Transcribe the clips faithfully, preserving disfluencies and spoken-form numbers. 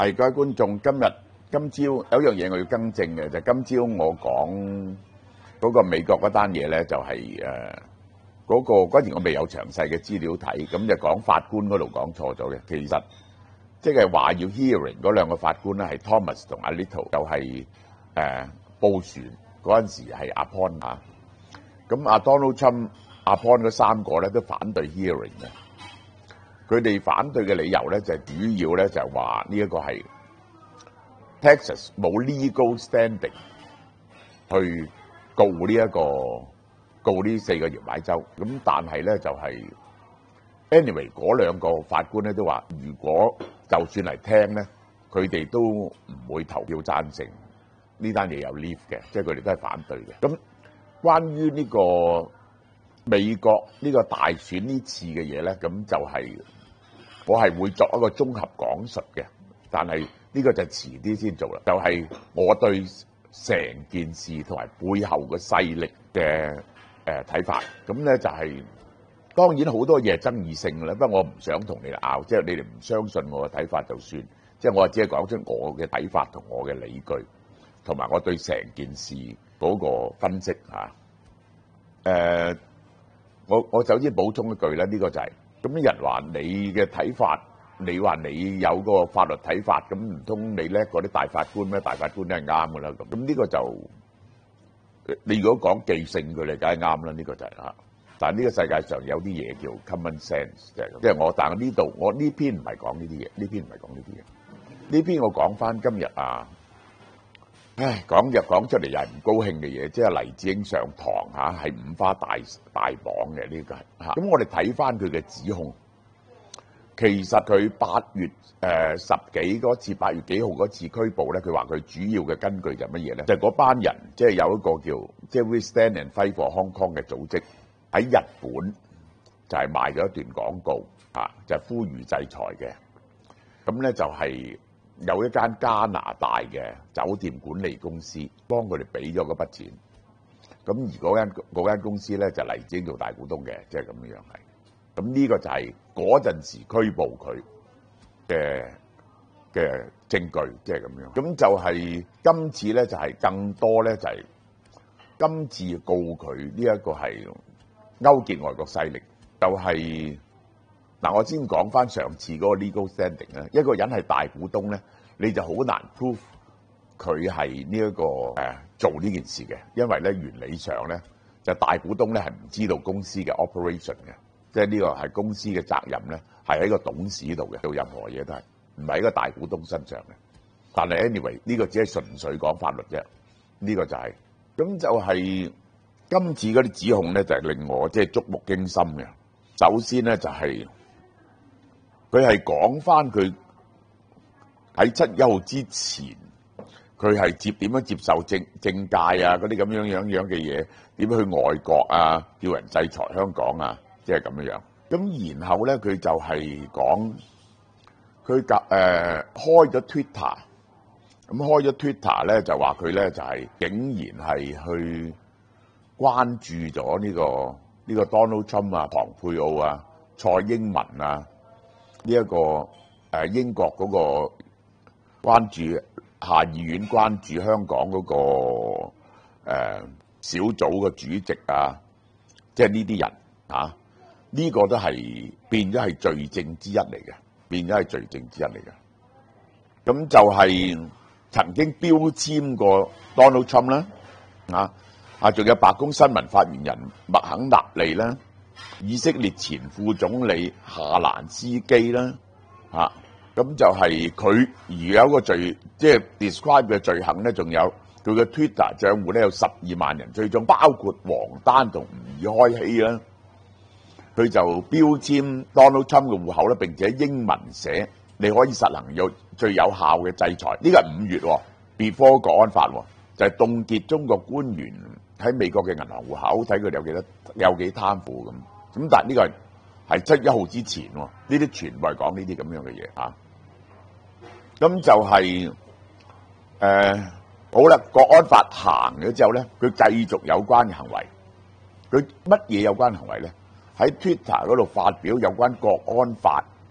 係各位觀眾，今日今朝有一樣嘢我要更正嘅，就係、今朝我講嗰個美國嗰單嘢咧，就係誒嗰個嗰時我未有詳細嘅資料睇，咁就講法官嗰度講錯咗嘅。其實即係話要 hearing 嗰兩個法官咧係 Thomas 同 Alito，就係誒布殊嗰陣時係 appoint 啊。咁阿 Donald Trump appoint 嗰三個咧都反對 hearing 嘅。佢哋反對嘅理由咧就係、主要咧就係話呢一個係 Texas 冇 legal standing 去告呢、這、一個告呢四個搖擺州。咁但係咧就係、是、anyway 嗰兩個法官咧都話，如果就算嚟聽咧，佢哋都唔會投票贊成呢單嘢有 leave 嘅，即係佢哋都係反對嘅。咁關於呢個美國呢個大選呢次嘅嘢咧，咁就係、是。我係會作一個綜合講述嘅，但係呢個就遲啲先做啦。就係、是、我對成件事同埋背後嘅勢力嘅誒睇法。咁咧就係、是、當然好多嘢係爭議性嘅啦，不過我唔想同你哋拗，即係你哋唔相信我嘅睇法就算。即係我只係講出我嘅睇法同我嘅理據，同埋我對成件事嗰個分析嚇。誒、呃，我我首先補充一句咧，呢、這個就係、是。咁啲人話你嘅睇法，你話你有個法律睇法，咁唔通你叻嗰啲大法官咩？大法官都係啱噶啦咁。咁呢個就你如果講記性，佢哋梗係啱啦。呢個就係嚇。但係呢個世界上有啲嘢叫 common sense，即係即係我。但係呢度我呢篇唔係講呢啲嘢，呢篇唔係講呢啲嘢。呢篇我講翻今日啊，唉，講就講出嚟又係唔高興嘅嘢，即係黎智英上堂嚇，係五花大大綁嘅呢個係嚇。咁我哋睇翻佢嘅指控，其實佢八月誒十幾嗰次，八月幾號嗰次拘捕咧，佢話佢主要嘅根據就係乜嘢咧？就係嗰班人即係有一個叫即係 We Stand and Fight for Hong Kong 嘅組織喺日本就係賣咗一段廣告嚇，就係呼籲制裁嘅。咁咧就係。有一間加拿大嘅酒店管理公司幫佢哋俾咗嗰筆錢，咁而嗰間嗰間公司咧就黎智英做大股東嘅，即係咁樣係。咁呢個就係嗰陣時拘捕佢嘅嘅證據，即係咁樣。咁就係今次咧就係更多咧就係今次告佢呢一個係勾結外國勢力，就係。嗱，我先講翻上次嗰個 legal standing 咧，一個人係大股東咧，你就好難 prove 佢係呢一個誒做呢件事嘅，因為咧原理上咧就大股東咧係唔知道公司嘅 operation 嘅，即係呢個係公司嘅責任咧係喺個董事度嘅，做任何嘢都係唔係喺個大股東身上嘅。但係 anyway 呢個只係純粹講法律啫，呢個就係咁就係今次嗰啲指控咧就係令我即係觸目驚心嘅。首先咧就係。佢係講翻佢喺七一號之前，佢係接點樣接受政政界啊嗰啲咁樣樣樣嘅嘢，點樣去外國啊，叫人制裁香港啊，即係咁樣樣。咁然後咧，佢就係講佢夾誒開咗 Twitter，咁開咗 Twitter 咧就話佢咧就係、是、竟然係去關注咗呢、這個呢、這個 Donald Trump 啊、龐佩奧啊、蔡英文啊。呢、這、一個誒英國嗰個關注下議院關注香港嗰、那個誒、呃、小組嘅主席啊，即係呢啲人啊，呢、這個都係變咗係罪證之一嚟嘅，變咗係罪證之一嚟嘅。咁就係曾經標籤過 Donald Trump 啦，啊啊，仲有白宮新聞發言人麥肯納利啦。以色列前副總理夏蘭斯基啦，嚇咁就係佢而有一個罪，即係 describe 嘅罪行咧，仲有佢嘅 Twitter 賬戶咧有十二萬人追蹤，包括王丹同吳爾開希啦。佢就標籤 Donald Trump 嘅戶口咧，並且英文寫你可以實行有最有效嘅制裁。呢個係五月喎 ，before 國安法喎，就係凍結中國官員喺美國嘅銀行戶口，睇佢哋有幾多有幾貪腐咁。咁但係呢個係係七一號之前喎，呢啲全部係講呢啲咁樣嘅嘢嚇。咁就係、是、誒、呃、好啦，國安法行咗之後咧，佢繼續有關嘅行為。佢乜嘢有關行為咧？喺 Twitter 嗰度發表有關國安法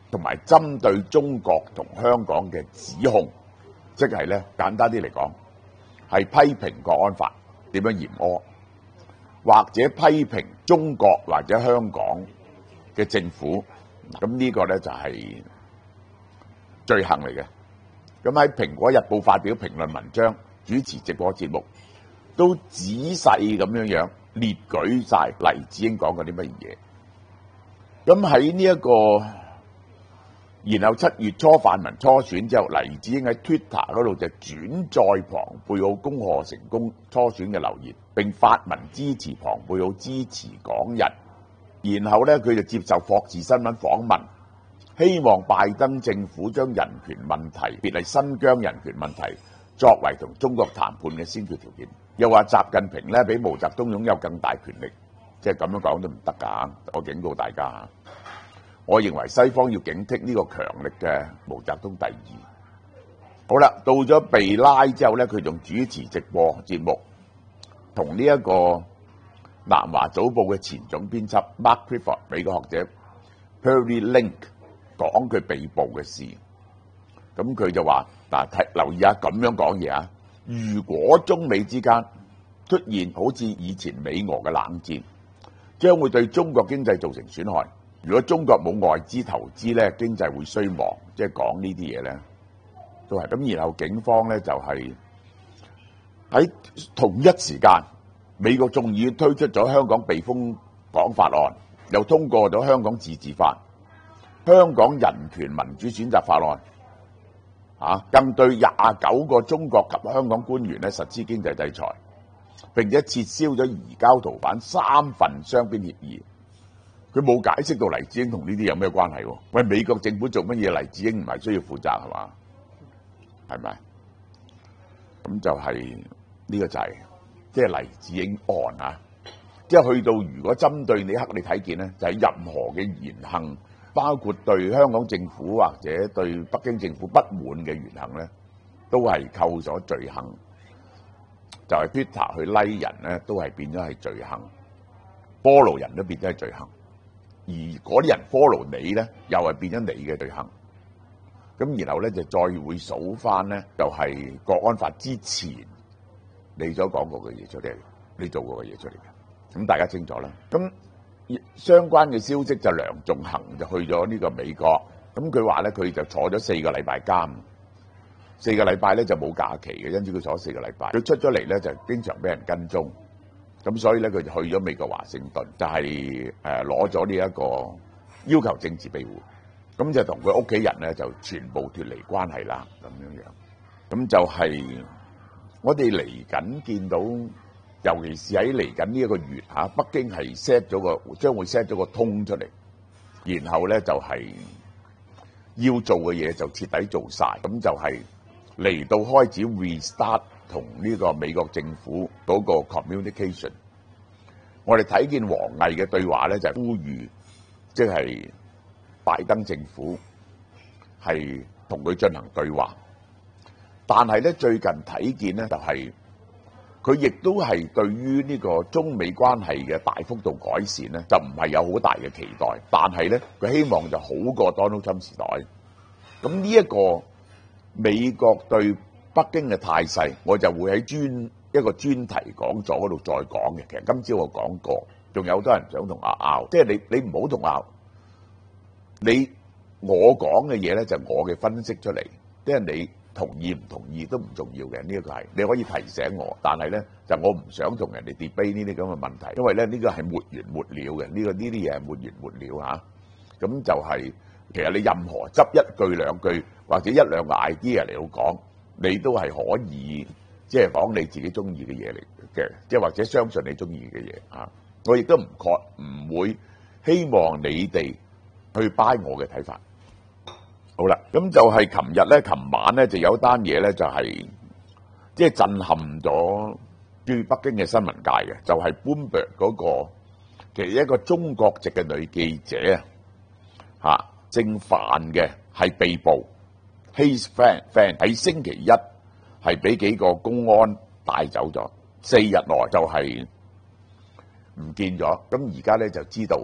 同埋針對中國同香港嘅指控，即係咧簡單啲嚟講，係批評國安法點樣嚴苛，或者批評中國或者香港嘅政府，咁呢個咧就係罪行嚟嘅。咁喺《蘋果日報》發表評論文章、主持直播節目，都仔細咁樣樣列舉晒黎智英講過啲乜嘢。咁喺呢一個，然後七月初泛民初選之後，黎智英喺 Twitter 嗰度就轉載龐貝奧恭賀成功初選嘅留言，並發文支持龐貝奧支持港人。然後咧，佢就接受霍士新聞訪問，希望拜登政府將人權問題，別係新疆人權問題，作為同中國談判嘅先決條件。又話習近平咧比毛澤東擁有更大權力，即係咁樣講都唔得㗎。我警告大家，我認為西方要警惕呢個強力嘅毛澤東第二。好啦，到咗被拉之後咧，佢仲主持直播節目，同呢一個南華早報嘅前總編輯 Mark Clifford 美國學者 Perry Link 講佢被捕嘅事。咁佢就話：嗱，睇留意下咁樣講嘢啊！如果中美之間出現好似以前美俄嘅冷戰，將會對中國經濟造成損害。如果中國冇外資投資咧，經濟會衰亡。即係講呢啲嘢咧，都係咁。然後警方咧就係喺同一時間，美國眾議院推出咗香港避風港法案，又通過咗香港自治法、香港人權民主選擇法案。啊！更對廿九個中國及香港官員咧實施經濟制裁，並且撤銷咗移交逃犯三份雙邊協議。佢冇解釋到黎智英同呢啲有咩關係喎？喂，美國政府做乜嘢？黎智英唔係需要負責係嘛？係咪？咁就係、是、呢、這個就係即係黎智英案啊！即係去到如果針對呢刻你睇見咧，就係、是、任何嘅言行。包括對香港政府或者對北京政府不滿嘅言行咧，都係扣咗罪行。就係 Twitter 去拉人咧，都係變咗係罪行。follow 人都變咗係罪行，而嗰啲人 follow 你咧，又係變咗你嘅罪行。咁然後咧就再會數翻咧，就係國安法之前你所講過嘅嘢出嚟，你做過嘅嘢出嚟嘅。咁大家清楚啦。咁相關嘅消息就梁頌恆就去咗呢個美國，咁佢話咧佢就坐咗四個禮拜監，四個禮拜咧就冇假期嘅，因此佢坐咗四個禮拜。佢出咗嚟咧就經常俾人跟蹤，咁所以咧佢就去咗美國華盛頓，就係誒攞咗呢一個要求政治庇護，咁就同佢屋企人咧就全部脫離關係啦，咁樣樣。咁就係我哋嚟緊見到。尤其是喺嚟緊呢一個月嚇，北京係 set 咗個將會 set 咗個通出嚟，然後咧就係要做嘅嘢就徹底做晒，咁就係嚟到開始 restart 同呢個美國政府嗰個 communication。我哋睇見王毅嘅對話咧，就係呼籲，即係拜登政府係同佢進行對話，但係咧最近睇見咧就係。佢亦都係對於呢個中美關係嘅大幅度改善咧，就唔係有好大嘅期待。但係咧，佢希望就好過 Donald Trump 時代。咁呢一個美國對北京嘅態勢，我就會喺專一個專題講座嗰度再講嘅。其實今朝我講過，仲有好多人想同我拗，即係你你唔好同拗。你我講嘅嘢咧就係我嘅分析出嚟，即係你。同意唔同意都唔重要嘅，呢一個係你可以提醒我，但係咧就我唔想同人哋 debate 呢啲咁嘅問題，因為咧呢個係沒完沒了嘅，呢個呢啲嘢係沒完沒了嚇。咁就係其實你任何執一句兩句或者一兩個 idea 嚟到講，你都係可以即係講你自己中意嘅嘢嚟嘅，即係或者相信你中意嘅嘢嚇。我亦都唔確唔會希望你哋去 buy 我嘅睇法。好啦，咁就係琴日咧，琴晚咧就有單嘢咧，就係即係震撼咗住北京嘅新聞界嘅，就係 Bloomberg 嗰個其實一個中國籍嘅女記者啊，嚇姓范嘅係被捕 ，his friend friend 喺星期一係俾幾個公安帶走咗，四日內就係唔見咗。咁而家咧就知道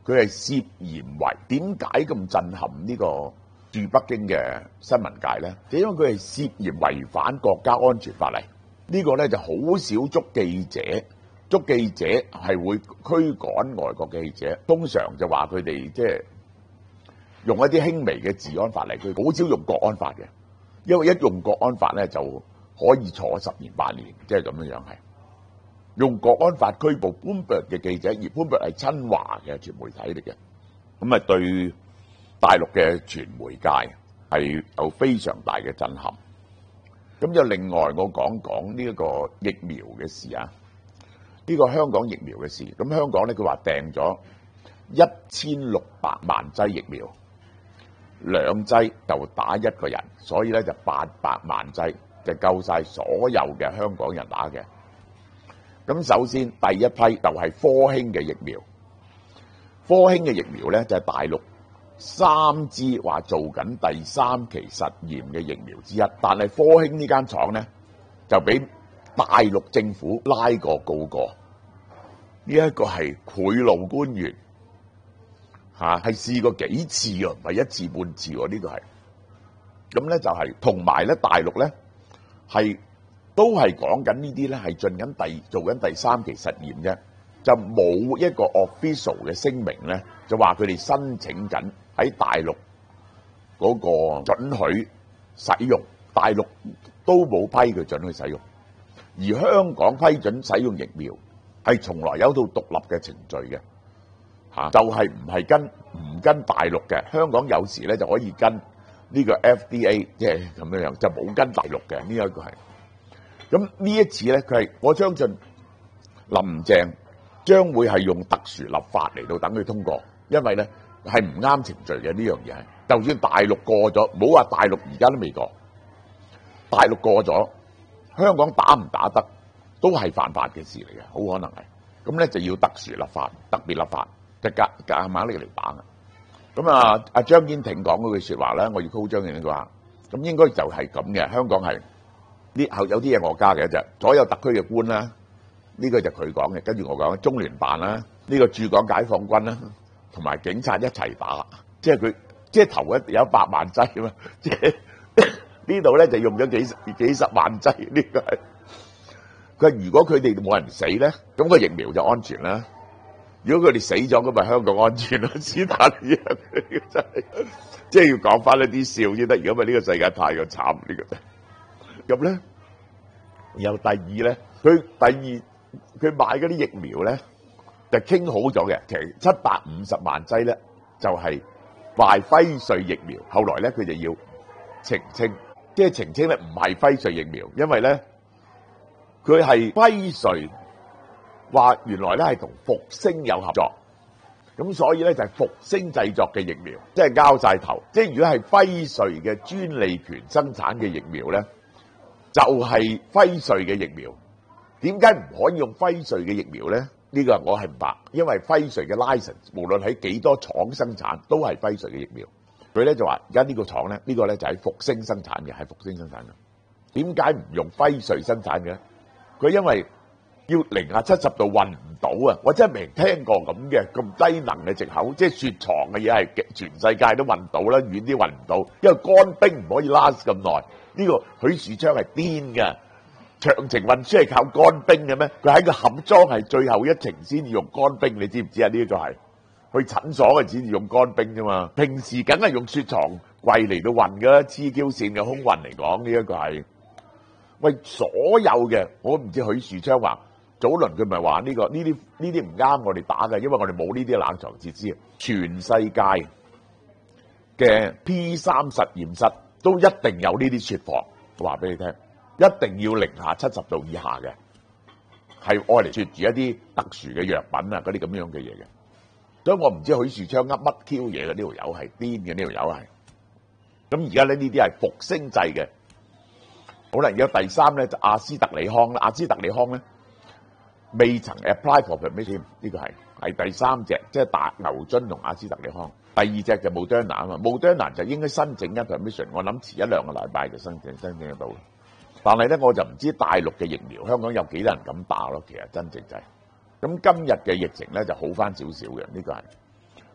佢係涉嫌違，點解咁震撼呢個駐北京嘅新聞界咧？就因為佢係涉嫌違反國家安全法例。呢個咧就好少捉記者，捉記者係會驅趕外國記者，通常就話佢哋即係用一啲輕微嘅治安法嚟，佢好少用國安法嘅，因為一用國安法咧就可以坐十年八年，即係咁樣樣係。用國安法拘捕 Bloomberg 嘅記者，而 Bloomberg 係親華嘅傳媒體嚟嘅，咁啊對大陸嘅傳媒界係有非常大嘅震撼。咁就另外我講講呢一個疫苗嘅事啊，呢個香港疫苗嘅事。咁香港咧佢話訂咗一千六百萬劑疫苗，兩劑就打一個人，所以咧就八百萬劑就夠晒所有嘅香港人打嘅。咁首先第一批就係科興嘅疫苗，科興嘅疫苗咧就係大陸三支話做緊第三期實驗嘅疫苗之一，但係科興呢間廠咧就俾大陸政府拉過告過，呢一個係賄賂官員嚇，係試過幾次喎，唔係一次半次喎，呢個係咁咧就係同埋咧大陸咧係。都係講緊呢啲咧，係進緊第做緊第三期實驗啫，就冇一個 official 嘅聲明咧，就話佢哋申請緊喺大陸嗰個准許使用，大陸都冇批佢准許使用，而香港批准使用疫苗係從來有套獨立嘅程序嘅，嚇就係唔係跟唔跟大陸嘅，香港有時咧就可以跟呢個 F D A 即係咁樣樣，就冇跟大陸嘅呢一個係。咁呢一次咧，佢係我相信林鄭將會係用特殊立法嚟到等佢通過，因為咧係唔啱程序嘅呢樣嘢係。就算大陸過咗，唔好話大陸而家都未過，大陸過咗，香港打唔打得都係犯法嘅事嚟嘅，好可能係。咁咧就要特殊立法、特別立法，就夾夾硬拎嚟打嘅。咁啊，阿張堅挺講嗰句説話咧，我要 call 張堅挺話，咁應該就係咁嘅，香港係。呢後有啲嘢我加嘅就所有特區嘅官啦，呢個就佢講嘅，跟住我講中聯辦啦，呢個駐港解放軍啦，同埋警察一齊打，即係佢即係頭一有一百萬劑啊嘛，即係呢度咧就用咗幾十幾十萬劑，呢個係佢話如果佢哋冇人死咧，咁個疫苗就安全啦；如果佢哋死咗，咁咪香港安全咯。是但嘢真係即係要講翻一啲笑先得，如果唔係呢個世界太過慘呢個。咁咧，然後第二咧，佢第二佢買嗰啲疫苗咧，就傾好咗嘅。其實七百五十萬劑咧，就係賣輝瑞疫苗。後來咧，佢就要澄清，即係澄清咧唔係輝瑞疫苗，因為咧佢係輝瑞話原來咧係同復星有合作，咁所以咧就係復星製作嘅疫苗，即係交晒頭。即係如果係輝瑞嘅專利權生產嘅疫苗咧，就係輝瑞嘅疫苗，點解唔可以用輝瑞嘅疫苗咧？呢個我係唔白，因為輝瑞嘅 license 無論喺幾多廠生產都係輝瑞嘅疫苗。佢咧就話而家呢個廠咧，呢個咧就係復星生產嘅，係復星生產嘅。點解唔用輝瑞生產嘅咧？佢因為要零下七十度運唔到啊！我真係未聽過咁嘅咁低能嘅藉口，即係雪藏嘅嘢係全世界都運到啦，遠啲運唔到，因為乾冰唔可以 last 咁耐。呢個許樹昌係癲嘅，長程運輸係靠乾冰嘅咩？佢喺個盒裝係最後一程先至用乾冰，你知唔知啊？呢個係去診所嘅先至用乾冰啫嘛，平時梗係用雪藏櫃嚟到運㗎啦。黐膠線嘅空運嚟講，呢一個係喂所有嘅，我唔知許樹昌話早輪佢咪話呢個呢啲呢啲唔啱我哋打嘅，因為我哋冇呢啲冷藏設施。全世界嘅 P 三實驗室都一定有呢啲雪房，我話俾你聽，一定要零下七十度以下嘅，係愛嚟雪住一啲特殊嘅藥品啊，嗰啲咁樣嘅嘢嘅。所以我唔知許樹昌噏乜 Q 嘢嘅，呢條友係癲嘅，呢條友係。咁而家咧呢啲係復星製嘅，好啦，而家第三咧就阿斯特里康啦，阿斯特里康咧未曾 apply for permission，呢個係係第三隻，即係大牛津同阿斯特里康。第二隻就 Moderna 啊嘛 ，Moderna 就應該申請緊 permission，我諗遲一兩個禮拜就申請申請得到。但係咧我就唔知大陸嘅疫苗香港有幾多人敢打咯，其實真正就係、是。咁今日嘅疫情咧就好翻少少嘅，呢、這個係。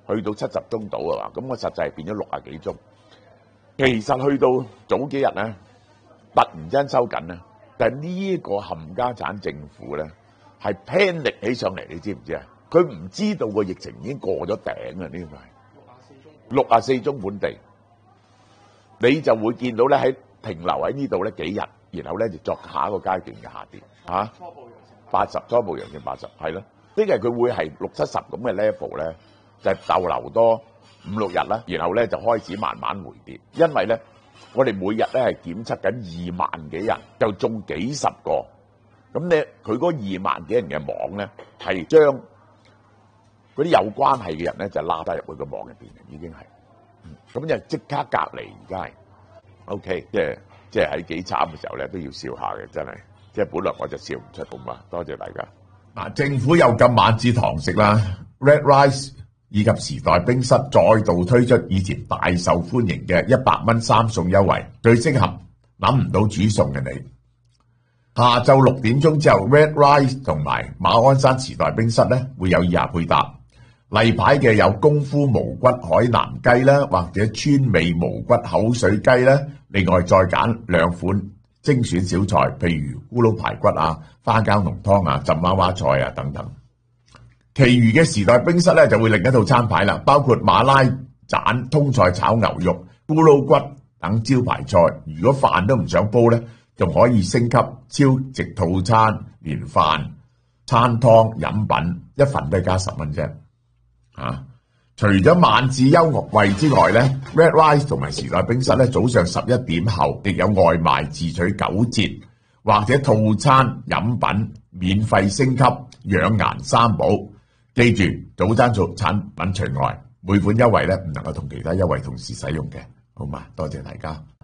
去到七十宗到啊嘛，咁我實際係變咗六啊幾宗。其實去到早幾日咧，突然之間收緊咧，但係呢個冚家產政府咧係 panic 起上嚟，你知唔知啊？佢唔知道個疫情已經過咗頂啊！呢個係六啊四宗本地，你就會見到咧喺停留喺呢度咧幾日，然後咧就作下一個階段嘅下跌嚇。初步陽性八十，初步陽性八十，係咯。呢個佢會係六七十咁嘅 level 咧，就係逗留多五六日啦，然後咧就開始慢慢回跌。因為咧，我哋每日咧係檢測緊二萬幾人，就中幾十個。咁咧，佢嗰二萬幾人嘅網咧，係將嗰啲有關係嘅人咧就拉低入去個網入邊嘅，已經係。咁就即刻隔離，而家係 OK，即係即係喺幾慘嘅時候咧都要笑下嘅，真係。即係本來我就笑唔出咁嘛，多謝大家。嗱，政府又禁晚市堂食啦 ，Red Rice 以及時代冰室再度推出以前大受歡迎嘅一百蚊三餸優惠，最適合諗唔到煮餸嘅你。下晝六點鐘之後 ，Red Rice 同埋馬鞍山時代冰室咧會有以下配搭。例牌嘅有功夫無骨海南雞啦，或者川味無骨口水雞啦，另外再揀兩款精選小菜，譬如咕嚕排骨啊、花膠濃湯啊、浸娃娃菜啊等等。其餘嘅時代冰室咧就會另一套餐牌啦，包括馬拉盞、通菜炒牛肉、咕嚕骨等招牌菜。如果飯都唔想煲咧，仲可以升級超值套餐，連飯、餐湯、飲品一份都係加十蚊啫。啊！除咗晚市優惠之外咧 ，Red Rice 同埋時代冰室咧早上十一點後亦有外賣自取九折，或者套餐飲品免費升級，養顏三寶。記住，早餐做產品除外，每款優惠咧唔能夠同其他優惠同時使用嘅，好嘛？多謝大家。